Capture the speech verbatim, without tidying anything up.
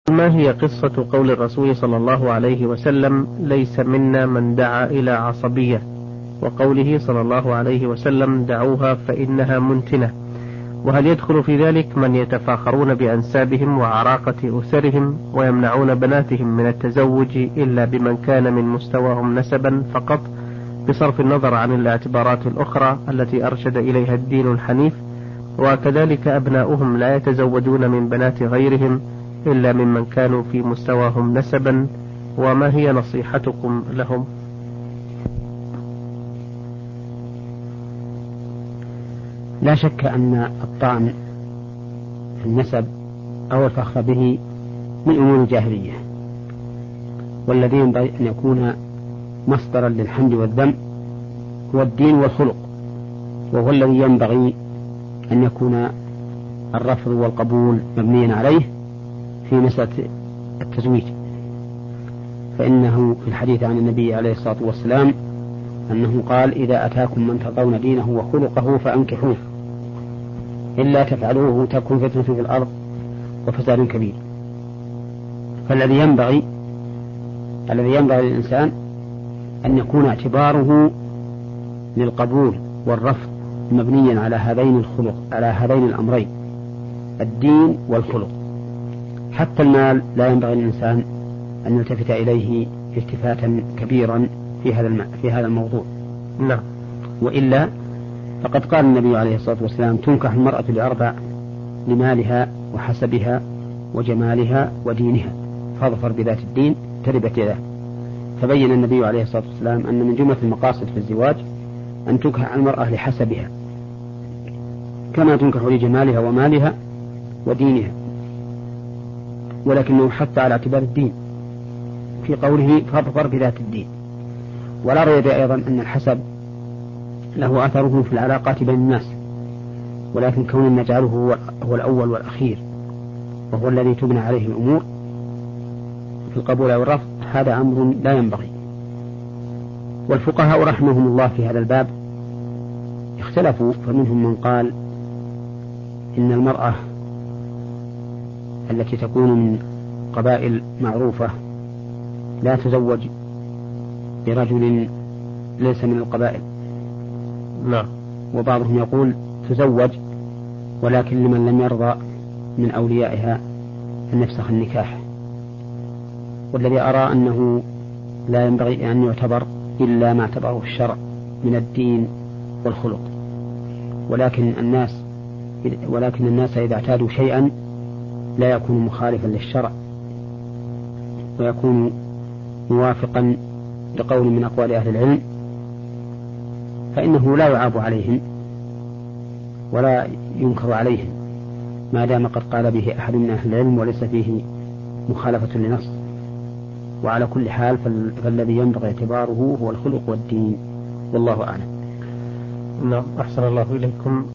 ما هي قصة قول الرسول صلى الله عليه وسلم ليس منا من دعا إلى عصبية، وقوله صلى الله عليه وسلم دعوها فإنها منتنة؟ وهل يدخل في ذلك من يتفاخرون بأنسابهم وعراقة أسرهم ويمنعون بناتهم من التزوج إلا بمن كان من مستواهم نسبا فقط بصرف النظر عن الاعتبارات الأخرى التي أرشد إليها الدين الحنيف، وكذلك أبناؤهم لا يتزوجون من بنات غيرهم إلا ممن كانوا في مستواهم نسبا؟ وما هي نصيحتكم لهم؟ لا شك أن الطعن في النسب أو الفخر به من أمور الجاهلية، والذي ينبغي أن يكون مصدرا للحمد والذم هو الدين والخلق، وهو الذي ينبغي أن يكون الرفض والقبول مبنيا عليه في مسألة التزويج. فإنه في الحديث عن النبي عليه الصلاة والسلام أنه قال: إذا أتاكم من ترضون دينه وخلقه فأنكحوه، إلا تفعلوه تكن فتنة في الأرض وفساد كبير. فالذي ينبغي الذي ينبغي للإنسان أن يكون اعتباره للقبول والرفض مبنيا على هذين الخلق على هذين الأمرين، الدين والخلق. حتى المال لا ينبغي للإنسان أن يلتفت إليه التفاتا كبيرا في هذا في هذا الموضوع. نعم. وإلا فقد قال النبي عليه الصلاة والسلام: تنكح المرأة لأربع: لمالها وحسبها وجمالها ودينها، فاظفر بذات الدين تربت يداه. فبين النبي عليه الصلاة والسلام أن من جملة المقاصد في الزواج أن تنكح المرأة لحسبها كما تنكح لجمالها ومالها ودينها، ولكنه حتى على اعتبار الدين في قوله فاظفر بذات الدين. ولا ريب أيضا أن الحسب له أثره في العلاقات بين الناس، ولكن كون نجعله هو الأول والأخير وهو الذي تبنى عليه الأمور في القبول أو الرفض هذا أمر لا ينبغي. والفقهاء رحمهم الله في هذا الباب اختلفوا، فمنهم من قال إن المرأة التي تكون من قبائل معروفة لا تزوج برجل ليس من القبائل. لا. وبعضهم يقول تزوج ولكن لمن لم يرضى من أوليائها أن يفسخ النكاح. والذي أرى أنه لا ينبغي أن يعتبر إلا ما اعتبره الشرع من الدين والخلق، ولكن الناس ولكن الناس إذا اعتادوا شيئا لا يكون مخالفا للشرع ويكون موافقا لقول من أقوال أهل العلم، فإنه لا يعاب عليهم ولا ينكر عليهم ما دام قد قال به أحد من أهل العلم وليس فيه مخالفة لنص. وعلى كل حال فالذي ينبغي اعتباره هو الخلق والدين، والله أعلم. نعم. أحسن الله إليكم.